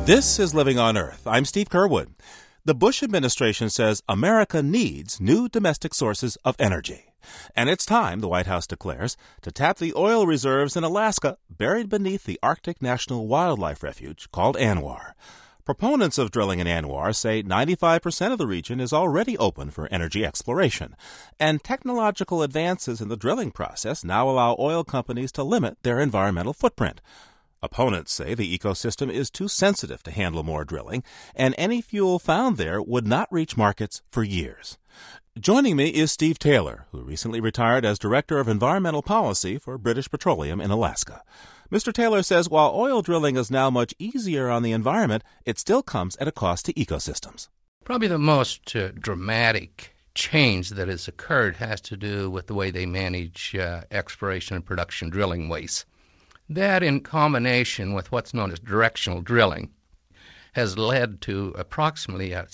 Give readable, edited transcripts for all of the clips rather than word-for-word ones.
This is Living on Earth. I'm Steve Curwood. The Bush administration says America needs new domestic sources of energy. And it's time, the White House declares, to tap the oil reserves in Alaska buried beneath the Arctic National Wildlife Refuge called ANWR. Proponents of drilling in ANWR say 95% of the region is already open for energy exploration. And technological advances in the drilling process now allow oil companies to limit their environmental footprint. Opponents say the ecosystem is too sensitive to handle more drilling, and any fuel found there would not reach markets for years. Joining me is Steve Taylor, who recently retired as Director of Environmental Policy for British Petroleum in Alaska. Mr. Taylor says while oil drilling is now much easier on the environment, it still comes at a cost to ecosystems. Probably the most dramatic change that has occurred has to do with the way they manage exploration and production drilling waste. That, in combination with what's known as directional drilling, has led to approximately a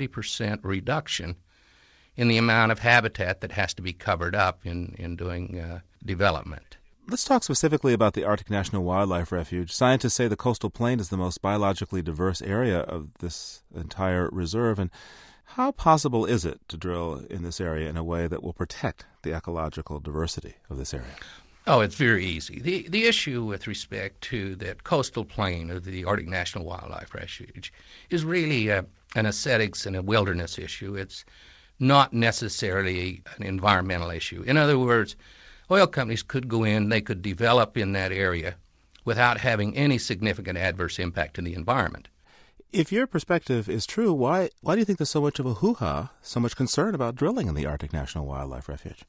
70% reduction in the amount of habitat that has to be covered up in doing development. Let's talk specifically about the Arctic National Wildlife Refuge. Scientists say the coastal plain is the most biologically diverse area of this entire reserve. And how possible is it to drill in this area in a way that will protect the ecological diversity of this area? Oh, it's very easy. The issue with respect to that coastal plain of the Arctic National Wildlife Refuge is really an aesthetics and a wilderness issue. It's not necessarily an environmental issue. In other words, oil companies could go in, they could develop in that area without having any significant adverse impact in the environment. If your perspective is true, why do you think there's so much of a hoo-ha, so much concern about drilling in the Arctic National Wildlife Refuge?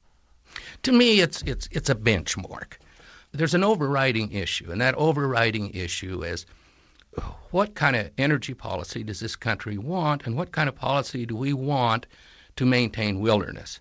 To me, it's a benchmark. There's an overriding issue, and that overriding issue is what kind of energy policy does this country want, and what kind of policy do we want to maintain wilderness?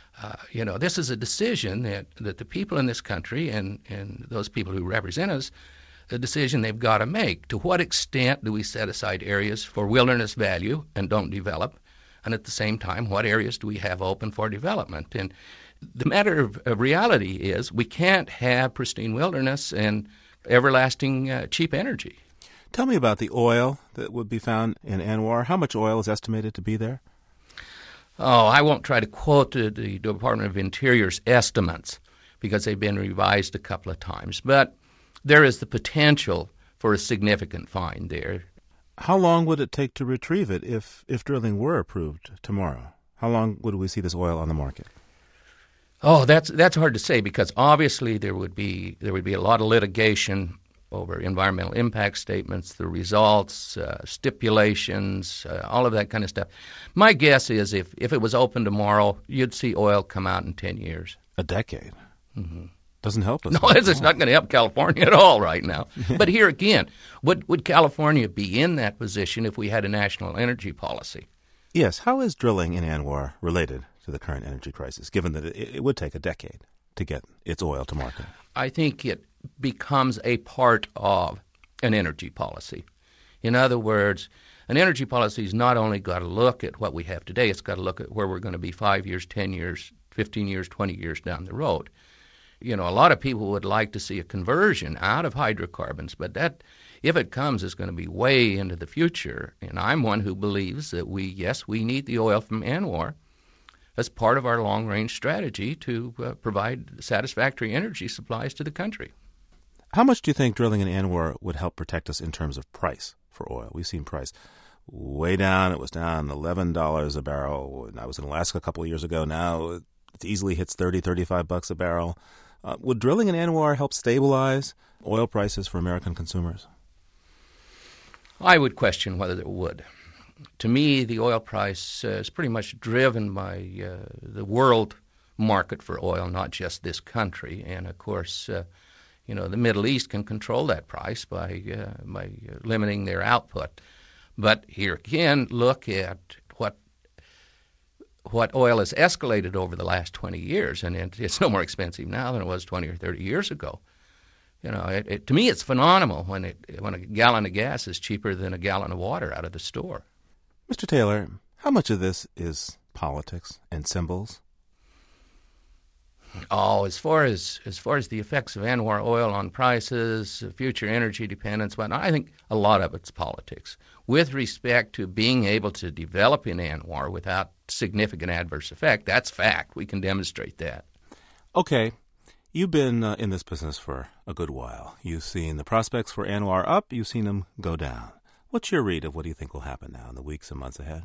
This is a decision that the people in this country and those people who represent us, a decision they've got to make. To what extent do we set aside areas for wilderness value and don't develop? And at the same time, what areas do we have open for development? And the matter of reality is we can't have pristine wilderness and everlasting cheap energy. Tell me about the oil that would be found in ANWR. How much oil is estimated to be there? Oh, I won't try to quote the Department of Interior's estimates because they've been revised a couple of times. But there is the potential for a significant find there. How long would it take to retrieve it if drilling were approved tomorrow? How long would we see this oil on the market? Oh, that's hard to say because obviously there would be a lot of litigation over environmental impact statements, the results, stipulations, all of that kind of stuff. My guess is if it was open tomorrow, you'd see oil come out in 10 years. A decade? Mm-hmm. Doesn't help us. No, it's not going to help California at all right now. But here again, would California be in that position if we had a national energy policy? Yes. How is drilling in ANWR related to the current energy crisis, given that it would take a decade to get its oil to market? I think it becomes a part of an energy policy. In other words, an energy policy has not only got to look at what we have today, it's got to look at where we're going to be 5 years, 10 years, 15 years, 20 years down the road. A lot of people would like to see a conversion out of hydrocarbons, but that, if it comes, is going to be way into the future. And I'm one who believes that we need the oil from ANWR as part of our long-range strategy to provide satisfactory energy supplies to the country. How much do you think drilling in ANWR would help protect us in terms of price for oil? We've seen price way down. It was down $11 a barrel. I was in Alaska a couple of years ago. Now it easily hits $30-35 a barrel. Would drilling in ANWR help stabilize oil prices for American consumers? I would question whether it would. To me, the oil price is pretty much driven by the world market for oil, not just this country. And, of course, the Middle East can control that price by limiting their output. But here again, look at what oil has escalated over the last 20 years, and it's no more expensive now than it was 20 or 30 years ago. To me, it's phenomenal when a gallon of gas is cheaper than a gallon of water out of the store. Mr. Taylor, how much of this is politics and symbols? Oh, as far as the effects of ANWR oil on prices, future energy dependence, whatnot, I think a lot of it's politics. With respect to being able to develop in ANWR without significant adverse effect, that's fact. We can demonstrate that. Okay. You've been in this business for a good while. You've seen the prospects for ANWR up. You've seen them go down. What's your read of what do you think will happen now in the weeks and months ahead?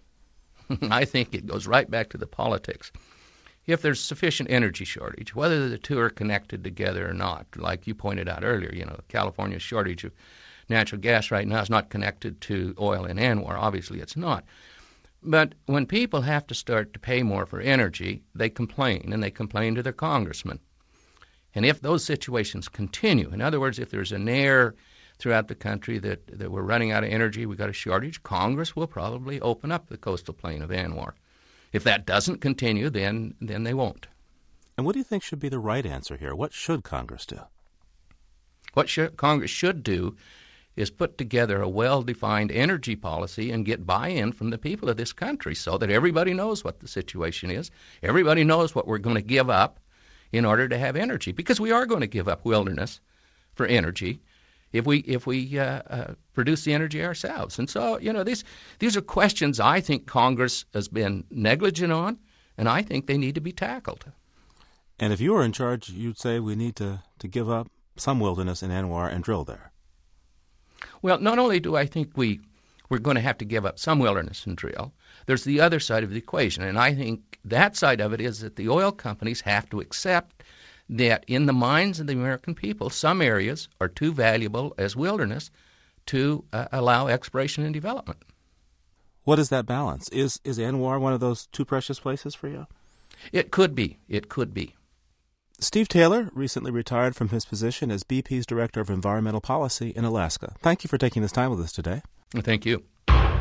I think it goes right back to the politics. If there's sufficient energy shortage, whether the two are connected together or not, like you pointed out earlier, California's shortage of natural gas right now is not connected to oil and ANWR. Obviously, it's not. But when people have to start to pay more for energy, they complain, and they complain to their congressman. And if those situations continue, in other words, if there's an air throughout the country that we're running out of energy, we've got a shortage, Congress will probably open up the coastal plain of ANWR. If that doesn't continue, then they won't. And what do you think should be the right answer here? What should Congress do? What Congress should do is put together a well-defined energy policy and get buy-in from the people of this country so that everybody knows what the situation is. Everybody knows what we're going to give up in order to have energy, because we are going to give up wilderness for energy if we produce the energy ourselves. And so, these are questions I think Congress has been negligent on, and I think they need to be tackled. And if you were in charge, you'd say we need to give up some wilderness in ANWR and drill there. Well, not only do I think we're going to have to give up some wilderness and drill, there's the other side of the equation, and I think that side of it is that the oil companies have to accept that in the minds of the American people, some areas are too valuable as wilderness to allow exploration and development. What is that balance? Is ANWR one of those too precious places for you? It could be. It could be. Steve Taylor recently retired from his position as BP's Director of Environmental Policy in Alaska. Thank you for taking this time with us today. Thank you.